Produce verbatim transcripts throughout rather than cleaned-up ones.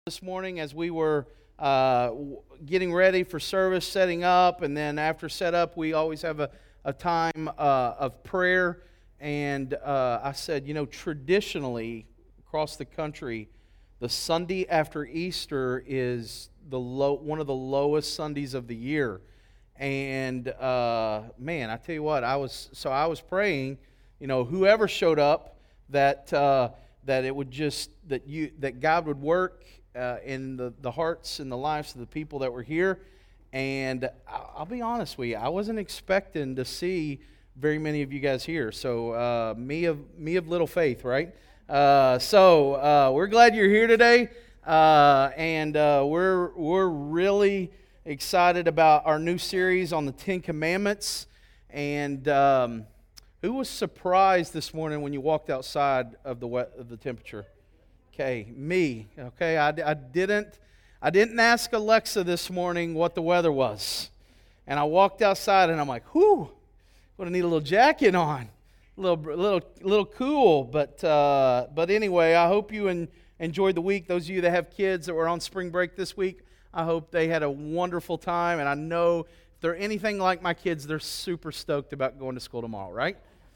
This morning as we were uh, w- getting ready for service, setting up, and then after setup, we always have a, a time uh, of prayer. And uh, I said, you know, traditionally across the country, the Sunday after Easter is the low, one of the lowest Sundays of the year. And uh, man, I tell you what, I was so I was praying, you know, whoever showed up, that uh, that it would just that you that God would work uh, in the, the hearts and the lives of the people that were here. And I'll, I'll be honest with you, I wasn't expecting to see very many of you guys here. So uh, me of me of little faith, right? Uh, so uh, we're glad you're here today, uh, and uh, we're we're really excited about our new series on the Ten Commandments. And um, who was surprised this morning when you walked outside of the wet, of the temperature? Okay, me. Okay, I, I didn't I didn't ask Alexa this morning what the weather was, and I walked outside and I'm like, whew, gonna need a little jacket on, a little little little cool. But uh, but anyway, I hope you en- enjoyed the week. Those of you that have kids that were on spring break this week, I hope they had a wonderful time. And I know if they're anything like my kids, they're super stoked about going to school tomorrow, right?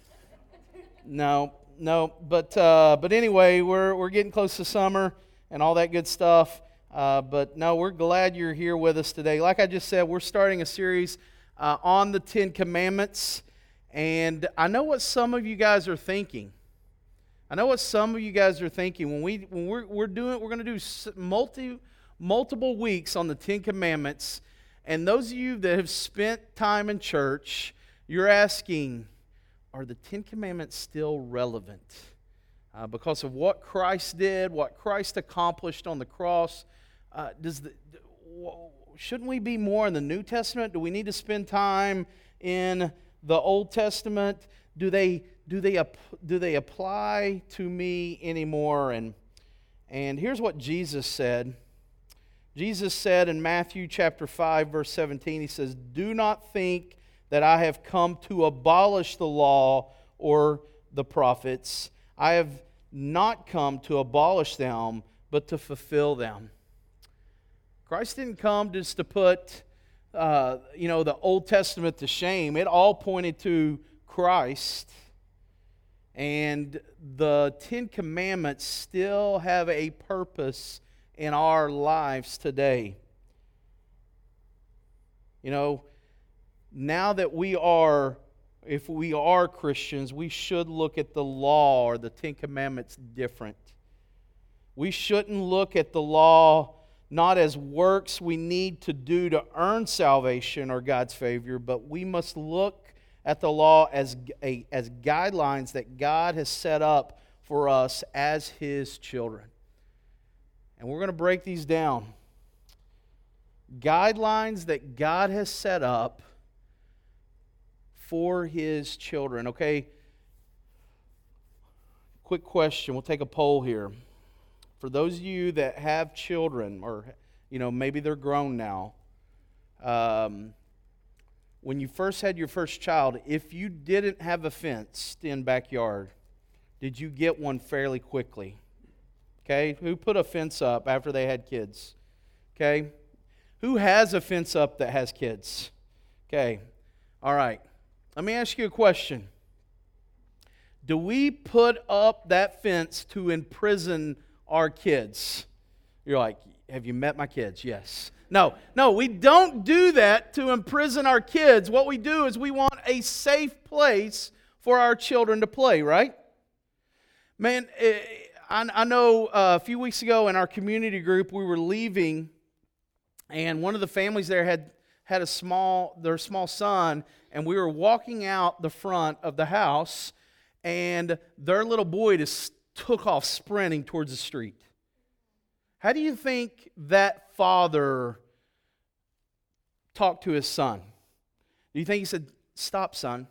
No, no, but uh, but anyway, we're we're getting close to summer and all that good stuff. Uh, but no, we're glad you're here with us today. Like I just said, we're starting a series uh, on the Ten Commandments, and I know what some of you guys are thinking. I know what some of you guys are thinking when we when we're we're doing we're going to do multi multiple weeks on the Ten Commandments, and those of you that have spent time in church, you're asking, are the Ten Commandments still relevant? Uh, because of what Christ did, what Christ accomplished on the cross, uh, does the, shouldn't we be more in the New Testament? Do we need to spend time in the Old Testament? Do they do they do they apply to me anymore? And and here's what Jesus said. Jesus said in Matthew chapter five, verse seventeen, he says, "Do not think that I have come to abolish the law or the prophets. I have not come to abolish them, but to fulfill them." Christ didn't come just to put, uh, you know, the Old Testament to shame. It all pointed to Christ. And the Ten Commandments still have a purpose in our lives today. You know, now that we are, if we are Christians, we should look at the law or the Ten Commandments different. We shouldn't look at the law not as works we need to do to earn salvation or God's favor, but we must look at the law as, a, as guidelines that God has set up for us as His children. And we're going to break these down. Guidelines that God has set up for His children. Okay, quick question. We'll take a poll here. For those of you that have children, or you know maybe they're grown now, um, when you first had your first child, if you didn't have a fenced-in backyard, did you get one fairly quickly? Okay, who put a fence up after they had kids? Okay, who has a fence up that has kids? Okay, all right. Let me ask you a question. Do we put up that fence to imprison our kids? You're like, have you met my kids? Yes. No, no, we don't do that to imprison our kids. What we do is we want a safe place for our children to play, right? Man, I, I know uh, a few weeks ago in our community group, we were leaving, and one of the families there had had a small, their small son, and we were walking out the front of the house, and their little boy just took off sprinting towards the street. How do you think that father talked to his son? Do you think he said, "Stop, son.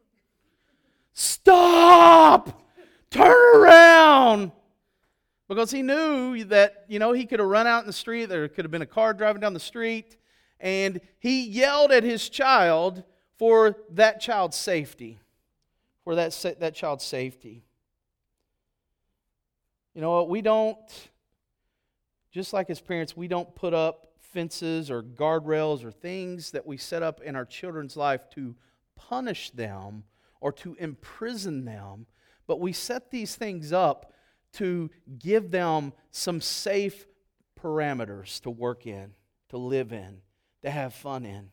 Stop! Turn around!" Because he knew that, you know, he could have run out in the street, there could have been a car driving down the street, and he yelled at his child for that child's safety. For that, that child's safety. You know what? We don't just like as parents, we don't put up fences or guardrails or things that we set up in our children's life to punish them or to imprison them, but we set these things up to give them some safe parameters to work in, to live in, to have fun in.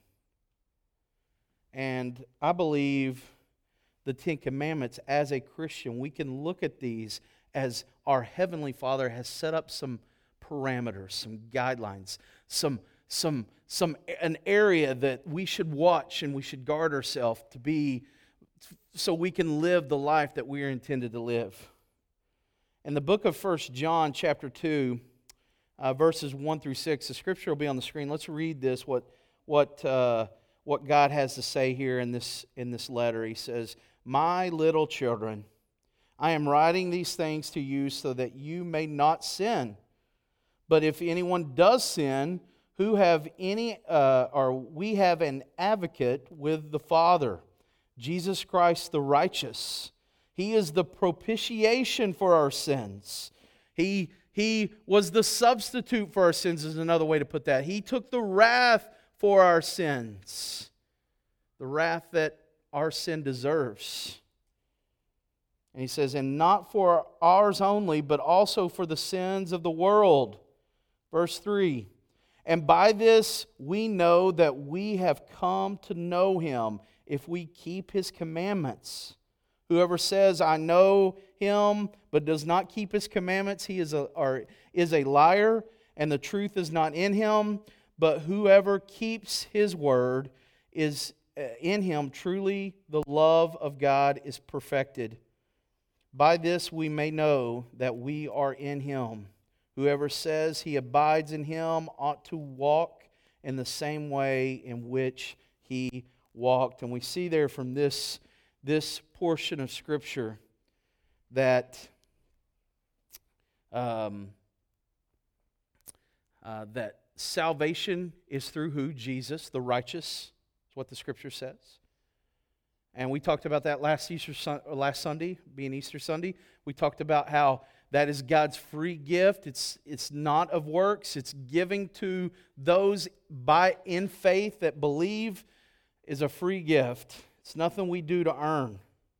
And I believe the Ten Commandments, as a Christian, we can look at these as our Heavenly Father has set up some parameters, some guidelines, some some some an area that we should watch and we should guard ourselves to be, so we can live the life that we are intended to live. In the book of First John chapter two, uh, verses one through six, the scripture will be on the screen. Let's read this, what what uh, what God has to say here in this in this letter. He says, "My little children, I am writing these things to you so that you may not sin. But if anyone does sin, who have any, uh, or we have an advocate with the Father, Jesus Christ the righteous. He is the propitiation for our sins. He, he was the substitute for our sins, is another way to put that. He took the wrath for our sins, the wrath that our sin deserves." And he says, "And not for ours only, but also for the sins of the world." Verse three, "And by this we know that we have come to know Him, if we keep His commandments. Whoever says, 'I know Him,' but does not keep His commandments, he is a, or is a liar, and the truth is not in him. But whoever keeps His word is in him. Truly the love of God is perfected. By this we may know that we are in Him. Whoever says he abides in Him ought to walk in the same way in which He walked." And we see there from this, this portion of Scripture that um, uh, that salvation is through who? Jesus, the righteous. That's what the Scripture says. And we talked about that last Easter last Sunday, being Easter Sunday. We talked about how that is God's free gift. It's it's not of works. It's giving to those by in faith that believe, is a free gift. It's nothing we do to earn.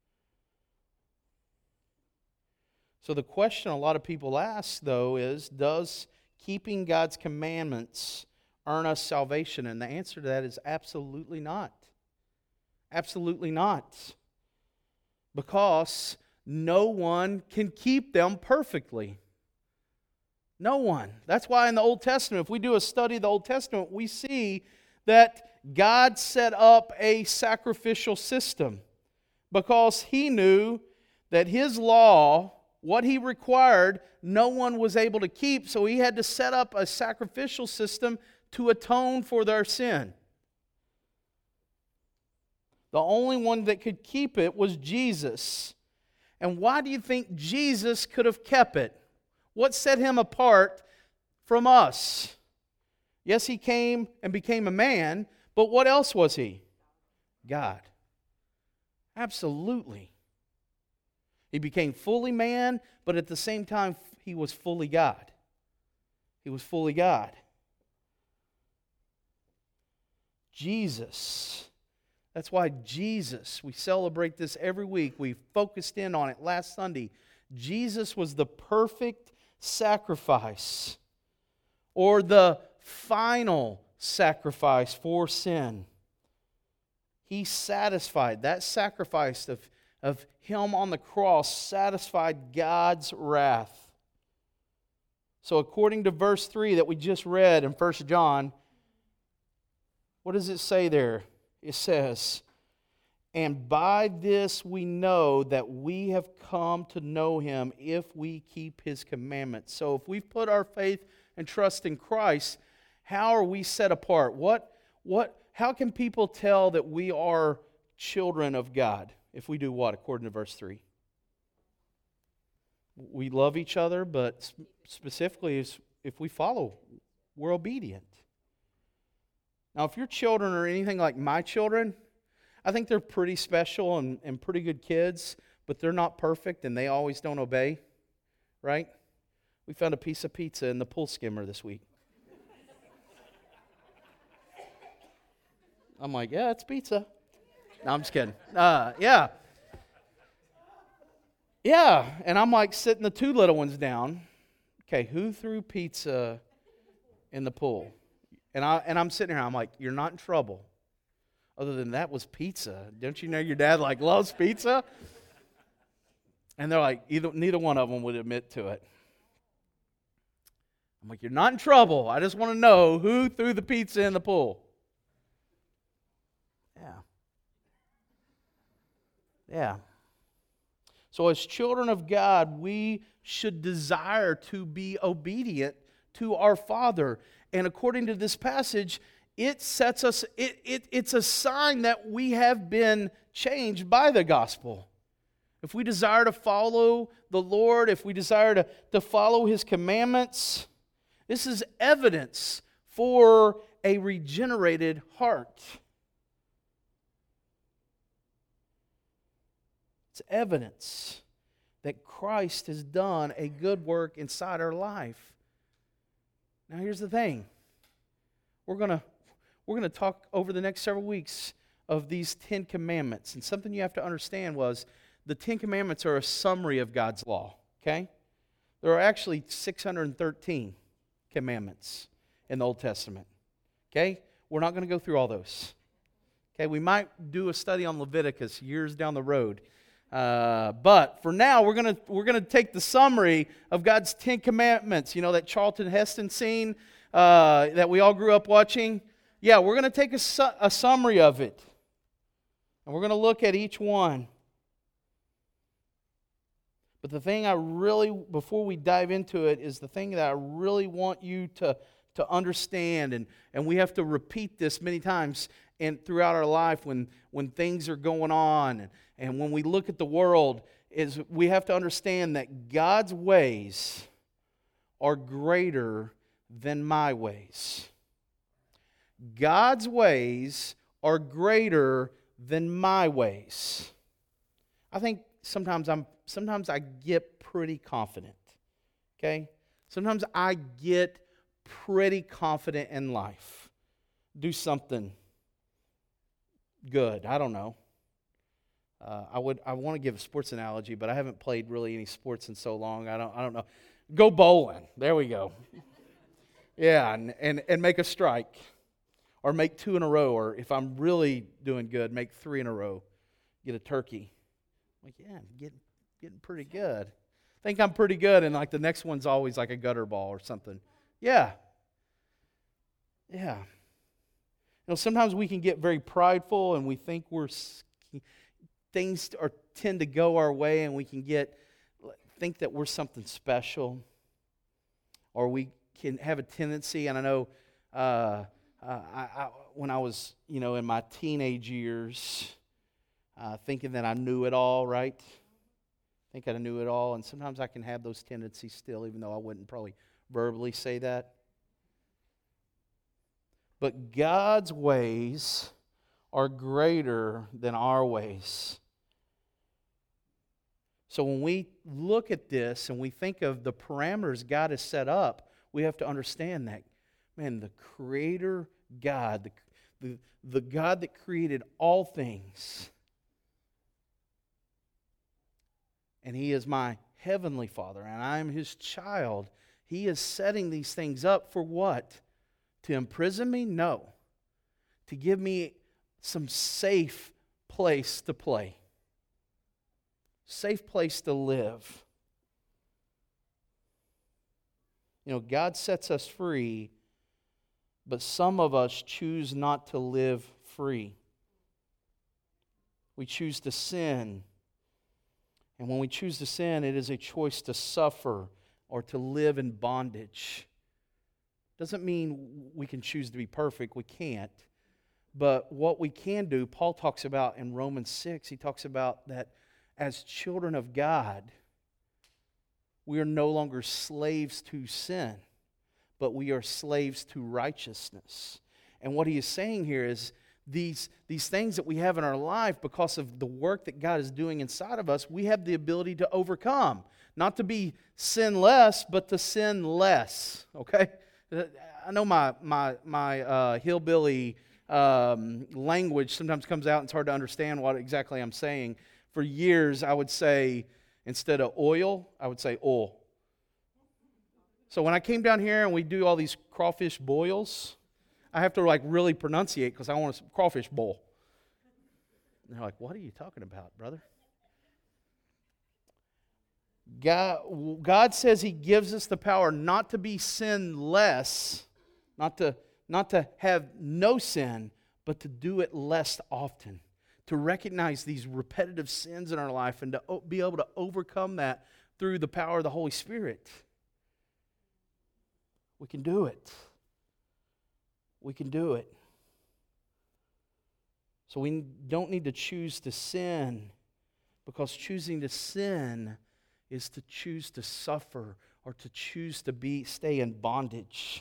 So the question a lot of people ask, though, is, does keeping God's commandments earn us salvation? And the answer to that is absolutely not. Absolutely not. Because no one can keep them perfectly. No one. That's why in the Old Testament, if we do a study of the Old Testament, we see that God set up a sacrificial system because He knew that His law, what He required, no one was able to keep, so He had to set up a sacrificial system to atone for their sin. The only one that could keep it was Jesus. And why do you think Jesus could have kept it? What set Him apart from us? Yes, He came and became a man, but what else was He? God. Absolutely. He became fully man, but at the same time, He was fully God. He was fully God. Jesus. That's why Jesus, we celebrate this every week. We focused in on it last Sunday. Jesus was the perfect sacrifice, or the final sacrifice for sin. He satisfied, that sacrifice of, of Him on the cross satisfied God's wrath. So according to verse three that we just read in First John, what does it say there? It says, "And by this we know that we have come to know Him if we keep His commandments." So if we've put our faith and trust in Christ, how are we set apart? What, what, how can people tell that we are children of God if we do what, according to verse three? We love each other, but specifically if we follow, we're obedient. Now, if your children are anything like my children, I think they're pretty special and, and pretty good kids, but they're not perfect and they always don't obey, right? We found a piece of pizza in the pool skimmer this week. I'm like, yeah, it's pizza. No, I'm just kidding. Uh, yeah. Yeah, and I'm like sitting the two little ones down. Okay, who threw pizza in the pool? And, I, and I'm sitting here, I'm like, you're not in trouble. Other than that was pizza. Don't you know your dad like loves pizza? And they're like, either neither one of them would admit to it. I'm like, you're not in trouble. I just want to know who threw the pizza in the pool. Yeah. Yeah. So as children of God, we should desire to be obedient to our Father. And according to this passage, it sets us, it, it, it's a sign that we have been changed by the gospel. If we desire to follow the Lord, if we desire to, to follow His commandments, this is evidence for a regenerated heart. It's evidence that Christ has done a good work inside our life. Now here's the thing. We're going to we're going to talk over the next several weeks of these Ten Commandments. And something you have to understand was the Ten Commandments are a summary of God's law. Okay? There are actually six hundred thirteen commandments in the Old Testament. Okay? We're not going to go through all those. Okay? We might do a study on Leviticus years down the road. Uh, but for now, we're gonna we're gonna take the summary of God's Ten Commandments. You know that Charlton Heston scene uh, that we all grew up watching. Yeah, we're gonna take a, su- a summary of it, and we're gonna look at each one. But the thing I really, before we dive into it, is the thing that I really want you to to understand, and and we have to repeat this many times and throughout our life when when things are going on. And, And when we look at the world, is we have to understand that God's ways are greater than my ways. God's ways are greater than my ways. I think sometimes I'm sometimes I get pretty confident. Okay? Sometimes I get pretty confident in life. Do something good. I don't know. Uh, I would. I want to give a sports analogy, but I haven't played really any sports in so long. I don't. I don't know. Go bowling. There we go. Yeah, and, and and make a strike, or make two in a row, or if I'm really doing good, make three in a row. Get a turkey. I'm like, yeah, I'm getting getting pretty good. Think I'm pretty good, and like the next one's always like a gutter ball or something. Yeah. Yeah. You know, sometimes we can get very prideful, and we think we're. Things are tend to go our way, and we can get think that we're something special, or we can have a tendency. And I know uh, uh, I, I, when I was, you know, in my teenage years, uh, thinking that I knew it all, right? Think I knew it all, and sometimes I can have those tendencies still, even though I wouldn't probably verbally say that. But God's ways are greater than our ways. So when we look at this and we think of the parameters God has set up, we have to understand that, man, the Creator God, the, the, the God that created all things, and He is my heavenly Father, and I am His child, He is setting these things up for what? To imprison me? No. To give me some safe place to play. Safe place to live. You know, God sets us free, but some of us choose not to live free. We choose to sin. And when we choose to sin, it is a choice to suffer or to live in bondage. Doesn't mean we can choose to be perfect. We can't. But what we can do, Paul talks about in Romans six, he talks about that as children of God, we are no longer slaves to sin, but we are slaves to righteousness. And what he is saying here is these, these things that we have in our life, because of the work that God is doing inside of us, we have the ability to overcome. Not to be sinless, but to sin less. Okay? I know my my my uh, hillbilly um, language sometimes comes out and it's hard to understand what exactly I'm saying. For years, I would say, instead of oil, I would say oil. So when I came down here and we do all these crawfish boils, I have to like really pronunciate because I want a crawfish boil. And they're like, what are you talking about, brother? God, God says He gives us the power not to be sinless, not to, not to have no sin, but to do it less often. To recognize these repetitive sins in our life and to be able to overcome that through the power of the Holy Spirit. We can do it. We can do it. So we don't need to choose to sin, because choosing to sin is to choose to suffer or to choose to be stay in bondage.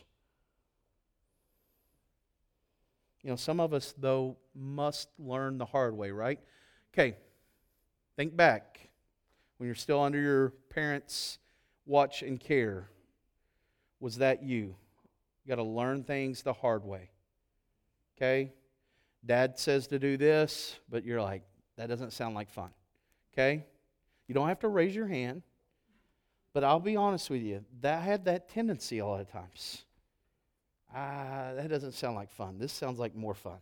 You know, some of us, though, must learn the hard way, right? Okay, think back when you're still under your parents' watch and care. Was that you? You got to learn things the hard way. Okay? Dad says to do this, but you're like, that doesn't sound like fun. Okay? You don't have to raise your hand, but I'll be honest with you, that I had that tendency a lot of times. Ah, that doesn't sound like fun. This sounds like more fun.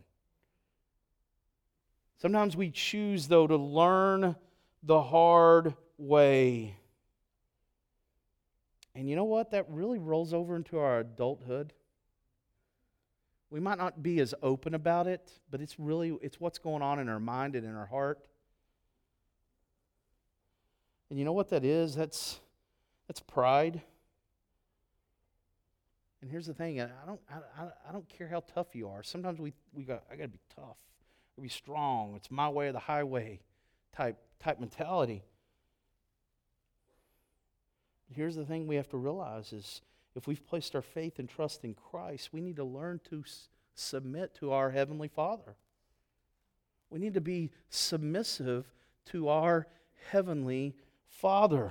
Sometimes we choose, though, to learn the hard way. And you know what? That really rolls over into our adulthood. We might not be as open about it, but it's really, it's what's going on in our mind and in our heart. And you know what that is? That's that's pride. And here's the thing: I don't, I, I don't care how tough you are. Sometimes we, we got, I got to be tough, I be strong. It's my way or the highway, type type mentality. But here's the thing: we have to realize is if we've placed our faith and trust in Christ, we need to learn to s- submit to our Heavenly Father. We need to be submissive to our Heavenly Father.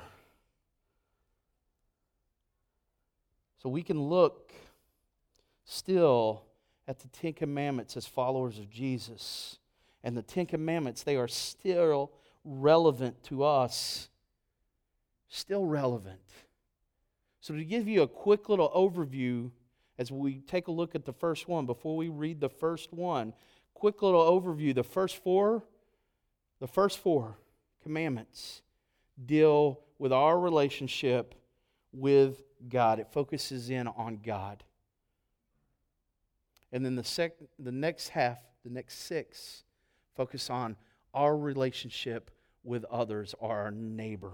So we can look still at the Ten Commandments as followers of Jesus. And the Ten Commandments, they are still relevant to us. Still relevant. So to give you a quick little overview as we take a look at the first one, before we read the first one, quick little overview. The first four, the first four commandments deal with our relationship with God. It focuses in on God. And then the sec- the next half, the next six, focus on our relationship with others, our neighbor.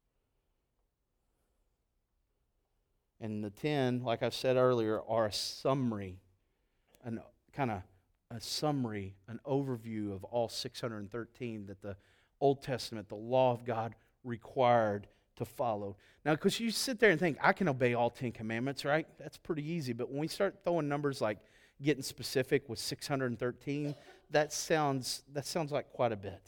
And the ten, like I said earlier, are a summary, an kind of a summary, an overview of all six hundred thirteen that the Old Testament, the law of God, required to follow. Now, because you sit there and think, I can obey all Ten Commandments, right? That's pretty easy. But when we start throwing numbers like getting specific with six hundred thirteen, that sounds that sounds like quite a bit.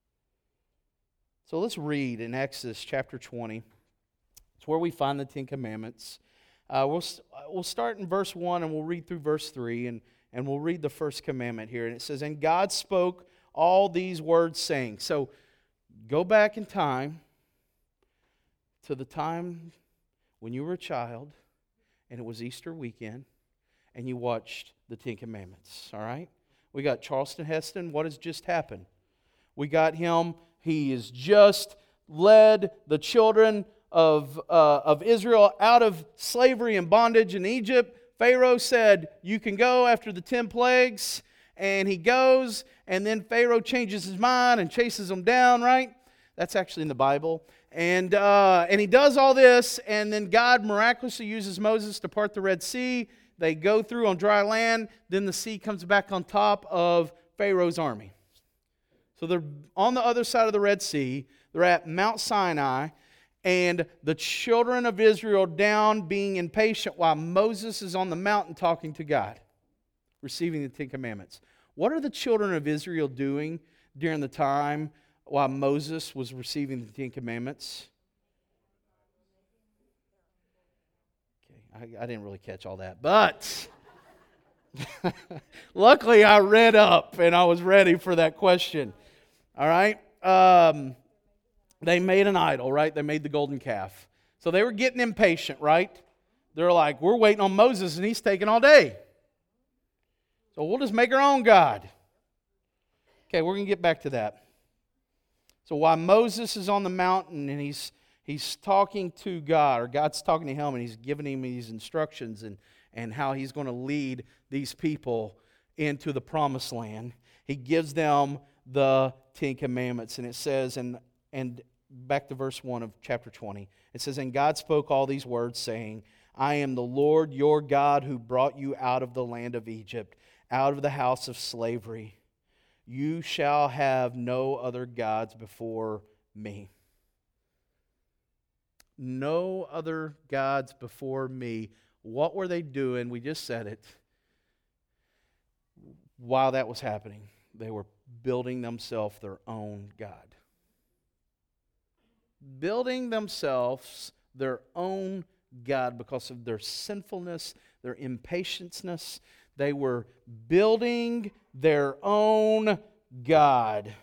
So let's read in Exodus chapter twenty. It's where we find the Ten Commandments. Uh, we'll we'll start in verse one and we'll read through verse three, and, and we'll read the first commandment here. And it says, "And God spoke all these words, saying." So go back in time to the time when you were a child and it was Easter weekend and you watched the Ten Commandments, all right? We got Charleston Heston. What has just happened? We got him. He has just led the children of, uh, of Israel out of slavery and bondage in Egypt. Pharaoh said, you can go after the ten plagues. And he goes, and then Pharaoh changes his mind and chases them down, right? That's actually in the Bible. And uh, and he does all this, and then God miraculously uses Moses to part the Red Sea. They go through on dry land. Then the sea comes back on top of Pharaoh's army. So they're on the other side of the Red Sea. They're at Mount Sinai, and the children of Israel down being impatient while Moses is on the mountain talking to God, receiving the Ten Commandments. What are the children of Israel doing during the time while Moses was receiving the Ten Commandments? I, I didn't really catch all that. But luckily I read up and I was ready for that question. All right? Um, they made an idol, right? They made the golden calf. So they were getting impatient, right? They're like, we're waiting on Moses and he's taking all day. So we'll just make our own God. Okay, we're going to get back to that. So while Moses is on the mountain and he's he's talking to God, or God's talking to him and he's giving him these instructions and, and how he's going to lead these people into the promised land, he gives them the Ten Commandments. And it says, and, and back to verse one of chapter twenty, it says, and God spoke all these words, saying, I am the Lord your God who brought you out of the land of Egypt, out of the house of slavery. You shall have no other gods before me. No other gods before me. What were they doing? We just said it. While that was happening, they were building themselves their own God. Building themselves their own God because of their sinfulness, their impatience. They were building their own God.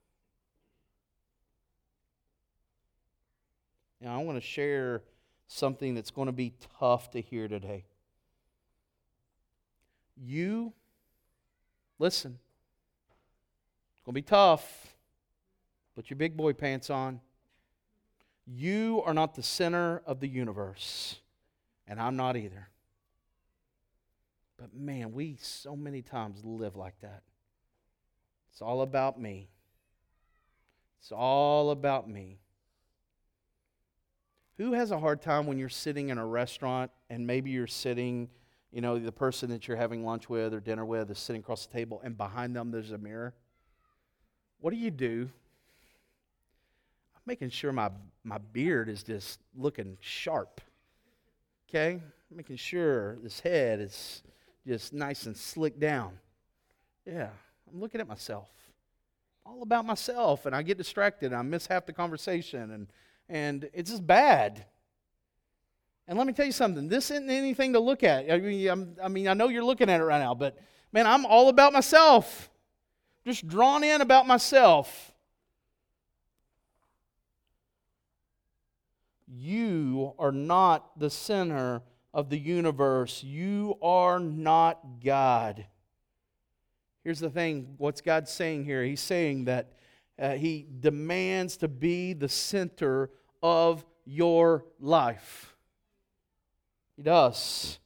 Now, I want to share something that's going to be tough to hear today. You, listen, it's going to be tough. Put your big boy pants on. You are not the center of the universe, and I'm not either. But man, we so many times live like that. It's all about me. It's all about me. Who has a hard time when you're sitting in a restaurant and maybe you're sitting, you know, the person that you're having lunch with or dinner with is sitting across the table and behind them there's a mirror? What do you do? I'm making sure my, my beard is just looking sharp. Okay? Making sure this head is just nice and slicked down. Yeah, I'm looking at myself. All about myself, and I get distracted, and I miss half the conversation, and, and it's just bad. And let me tell you something, this isn't anything to look at. I mean, I'm, I mean, I know you're looking at it right now, but man, I'm all about myself. Just drawn in about myself. You are not the center of the universe. You are not God. Here's the thing. What's God saying here? He's saying that uh, He demands to be the center of your life. He does.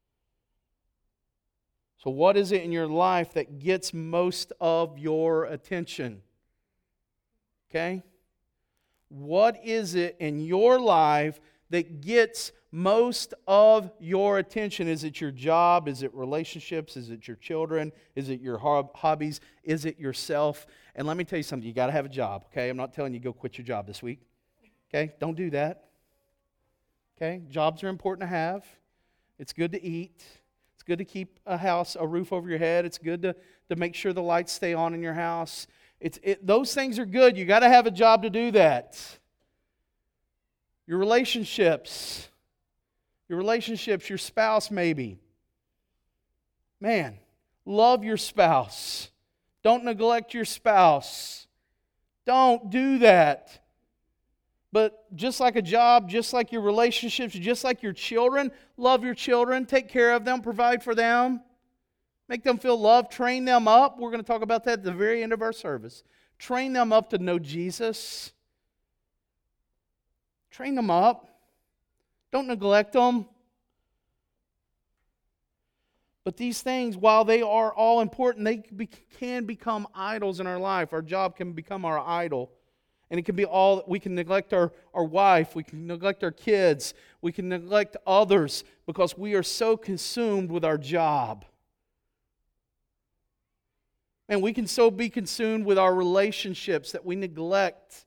So what is it in your life that gets most of your attention? Okay? What is it in your life that gets most of your attention? Is it your job? Is it relationships? Is it your children? Is it your hobbies? Is it yourself? And let me tell you something. You got to have a job, okay? I'm not telling you go quit your job this week. Okay? Don't do that. Okay? Jobs are important to have. It's good to eat. It's good to keep a house, a roof over your head. It's good to, to make sure the lights stay on in your house. It's it, those things are good. You got to have a job to do that. Your relationships, your relationships, your spouse maybe. Man, love your spouse. Don't neglect your spouse. Don't do that. But just like a job, just like your relationships, just like your children, love your children, take care of them, provide for them. Make them feel loved, train them up. We're going to talk about that at the very end of our service. Train them up to know Jesus. Train them up. Don't neglect them. But these things, while they are all important, they can become idols in our life. Our job can become our idol. And it can be all, we can neglect our, our wife, we can neglect our kids, we can neglect others because we are so consumed with our job. And we can so be consumed with our relationships that we neglect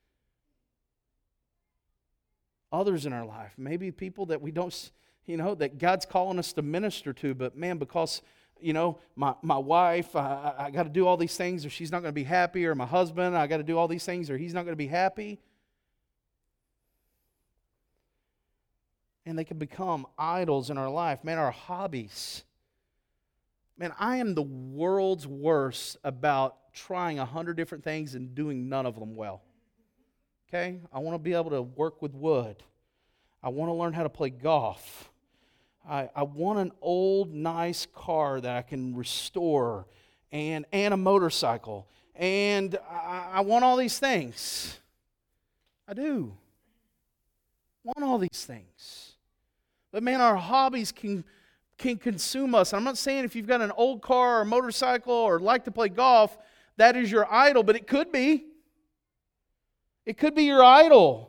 others in our life. Maybe people that we don't, you know, that God's calling us to minister to, but man, because, you know, my, my wife, I, I got to do all these things or she's not going to be happy, or my husband, I got to do all these things or he's not going to be happy. And they can become idols in our life. Man, our hobbies. Man, I am the world's worst about trying a hundred different things and doing none of them well. Okay? I want to be able to work with wood. I want to learn how to play golf. I, I want an old, nice car that I can restore and, and a motorcycle. And I, I want all these things. I do. Want all these things. But man, our hobbies can can consume us. I'm not saying if you've got an old car or motorcycle or like to play golf, that is your idol, but it could be. It could be your idol.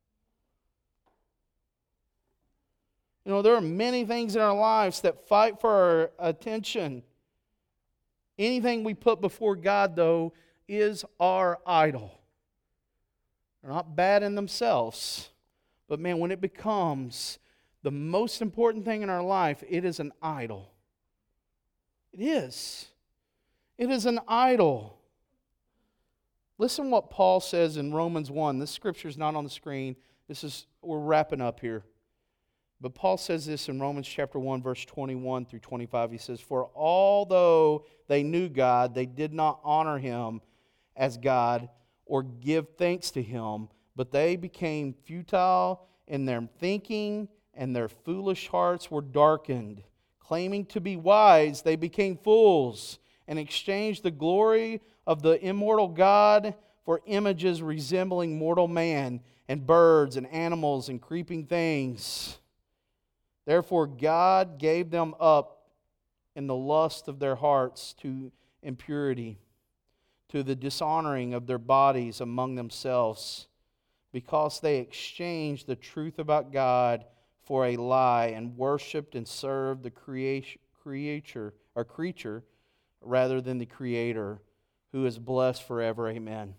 You know, there are many things in our lives that fight for our attention. Anything we put before God, though, is our idol. They're not bad in themselves, but man, when it becomes the most important thing in our life, it is an idol. It is. It is an idol. Listen what Paul says in Romans one. This scripture is not on the screen. This is, we're wrapping up here. But Paul says this in Romans chapter one, verse twenty-one through twenty-five. He says, "For although they knew God, they did not honor Him as God or give thanks to Him, but they became futile in their thinking, and their foolish hearts were darkened. Claiming to be wise, they became fools and exchanged the glory of the immortal God for images resembling mortal man and birds and animals and creeping things. Therefore God gave them up in the lust of their hearts to impurity, to the dishonoring of their bodies among themselves, because they exchanged the truth about God for a lie and worshipped and served the creation, creature or creature rather than the Creator, who is blessed forever. Amen."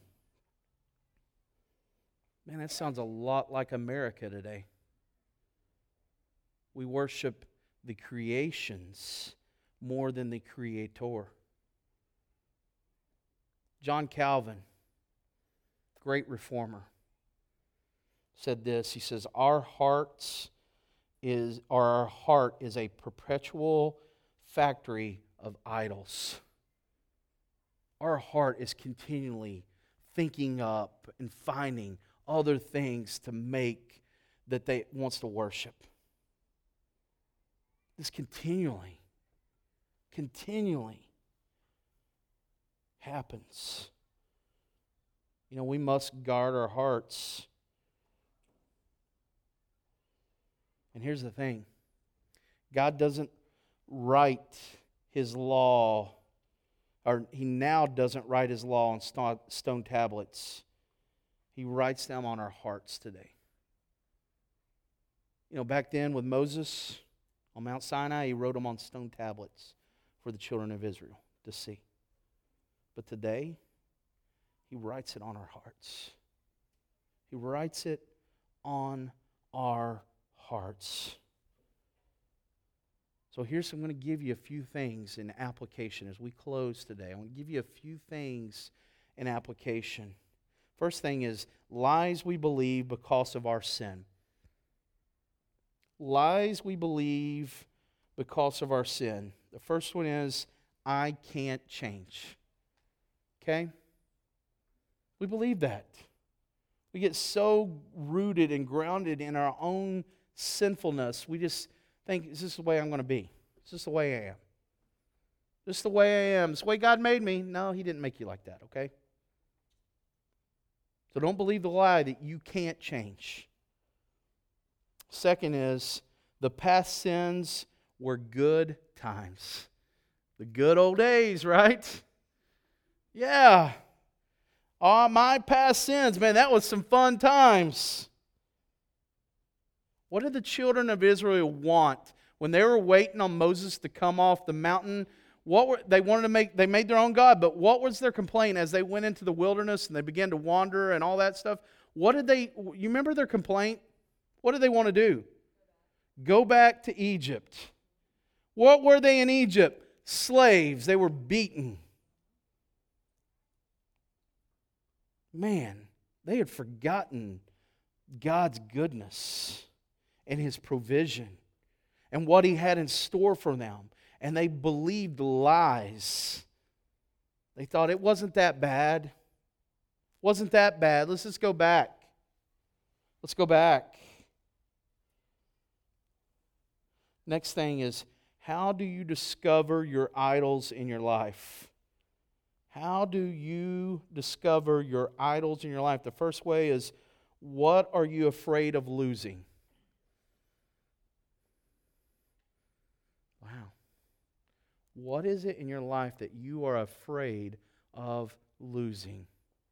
Man, that sounds a lot like America today. We worship the creations more than the Creator. John Calvin, great reformer, said this. He says, "Our hearts is or our heart is a perpetual factory of idols." Our heart is continually thinking up and finding other things to make that they wants to worship. This continually, continually happens. You know, we must guard our hearts. And here's the thing. God doesn't write His law, or He now doesn't write His law on stone tablets. He writes them on our hearts today. You know, back then with Moses on Mount Sinai, He wrote them on stone tablets for the children of Israel to see. But today, He writes it on our hearts. He writes it on our hearts. So here's, I'm going to give you a few things in application as we close today. I want to give you a few things in application. First thing is lies we believe because of our sin. Lies we believe because of our sin. The first one is, I can't change. Okay? We believe that. We get so rooted and grounded in our own sinfulness, we just think, is this the way I'm going to be? Is this the way I am? This is the way I am. This is the way God made me. No, He didn't make you like that, okay? So don't believe the lie that you can't change. Second is, the past sins were good times. The good old days, right? Yeah. Oh, my past sins, man, that was some fun times. What did the children of Israel want when they were waiting on Moses to come off the mountain? What were they wanted to make? They made their own god, but what was their complaint as they went into the wilderness and they began to wander and all that stuff? What did they? You remember their complaint? What did they want to do? Go back to Egypt. What were they in Egypt? Slaves. They were beaten. Man, they had forgotten God's goodness. and His provision and what He had in store for them. And they believed lies. They thought it wasn't that bad. Wasn't that bad. Let's just go back. Let's go back. Next thing is, how do you discover your idols in your life? How do you discover your idols in your life? The first way is, what are you afraid of losing? Wow. What is it in your life that you are afraid of losing?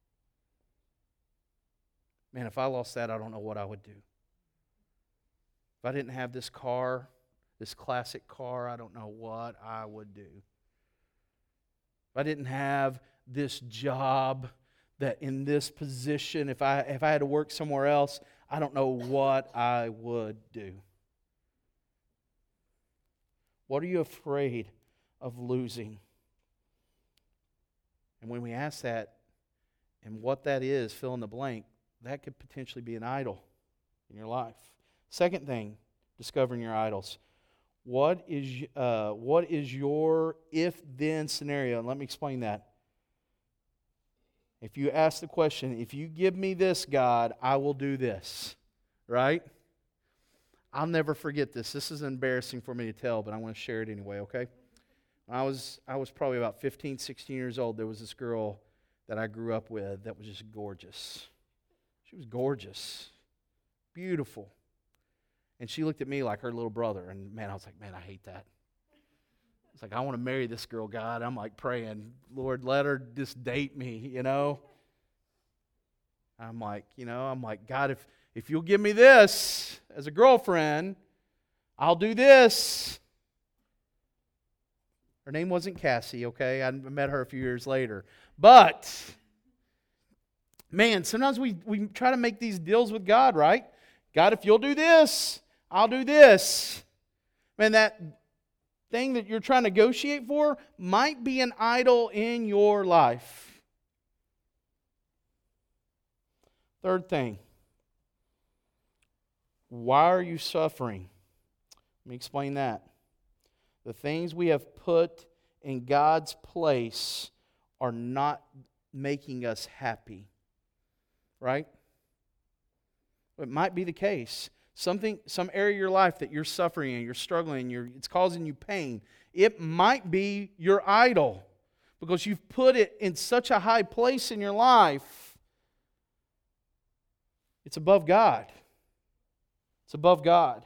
Man, if I lost that, I don't know what I would do. If I didn't have this car, this classic car, I don't know what I would do. If I didn't have this job, that in this position, if I if I had to work somewhere else, I don't know what I would do. What are you afraid of losing? And when we ask that, and what that is, fill in the blank, that could potentially be an idol in your life. Second thing, discovering your idols. What is uh, what is your if-then scenario? And let me explain that. If you ask the question, if you give me this, God, I will do this. Right? I'll never forget this. This is embarrassing for me to tell, but I want to share it anyway, okay? When I was, I was probably about fifteen, sixteen years old, there was this girl that I grew up with that was just gorgeous. She was gorgeous. Beautiful. And she looked at me like her little brother. And man, I was like, man, I hate that. It's like, I want to marry this girl, God. I'm like praying, Lord, let her just date me, you know. I'm like, you know, I'm like, God, if, if you'll give me this as a girlfriend, I'll do this. Her name wasn't Cassie, okay? I met her a few years later. But, man, sometimes we, we try to make these deals with God, right? God, if you'll do this, I'll do this. Man, that thing that you're trying to negotiate for might be an idol in your life. Third thing, why are you suffering? Let me explain that. The things we have put in God's place are not making us happy. Right? It might be the case. Something, some area of your life that you're suffering in, you're struggling, you're, it's causing you pain. It might be your idol because you've put it in such a high place in your life. It's above God. It's above God.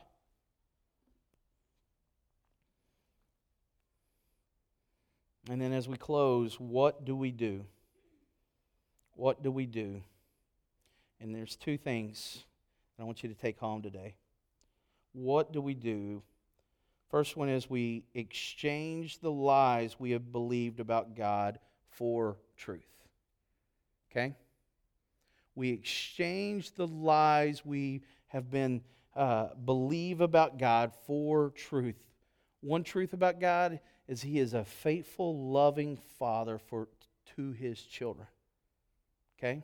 And then as we close, what do we do? What do we do? And there's two things I want you to take home today. What do we do? First one is we exchange the lies we have believed about God for truth. Okay? We exchange the lies we have been uh, believe about God for truth. One truth about God is He is a faithful, loving Father for to His children. Okay?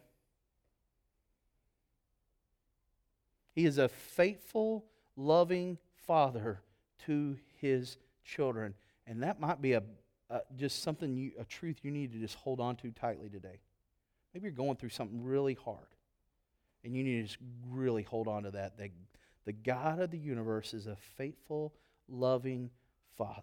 He is a faithful, loving Father to His children. And that might be a, a just something, you, a truth you need to just hold on to tightly today. Maybe you're going through something really hard. And you need to just really hold on to that. That the God of the universe is a faithful, loving Father.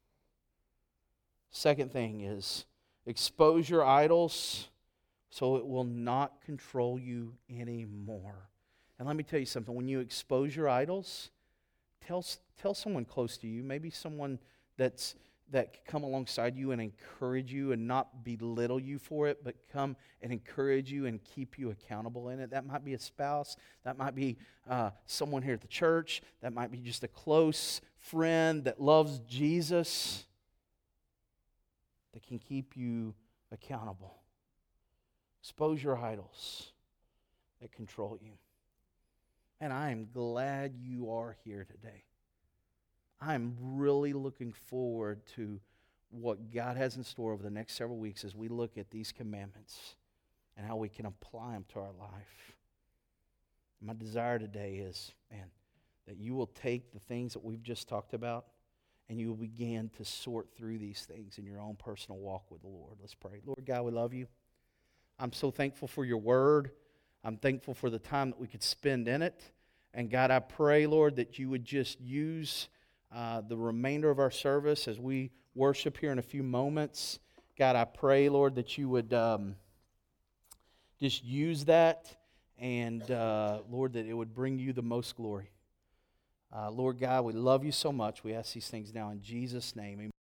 Second thing is expose your idols so it will not control you anymore. And let me tell you something. When you expose your idols, tell, tell someone close to you, maybe someone that's that can come alongside you and encourage you and not belittle you for it, but come and encourage you and keep you accountable in it. That might be a spouse. That might be uh, someone here at the church. That might be just a close friend that loves Jesus that can keep you accountable. Expose your idols that control you. And I am glad you are here today. I'm really looking forward to what God has in store over the next several weeks as we look at these commandments and how we can apply them to our life. My desire today is, man, that you will take the things that we've just talked about and you will begin to sort through these things in your own personal walk with the Lord. Let's pray. Lord God, we love you. I'm so thankful for your word. I'm thankful for the time that we could spend in it. And God, I pray, Lord, that you would just use uh, the remainder of our service as we worship here in a few moments. God, I pray, Lord, that you would um, just use that and, uh, Lord, that it would bring you the most glory. Uh, Lord God, we love you so much. We ask these things now in Jesus' name. Amen.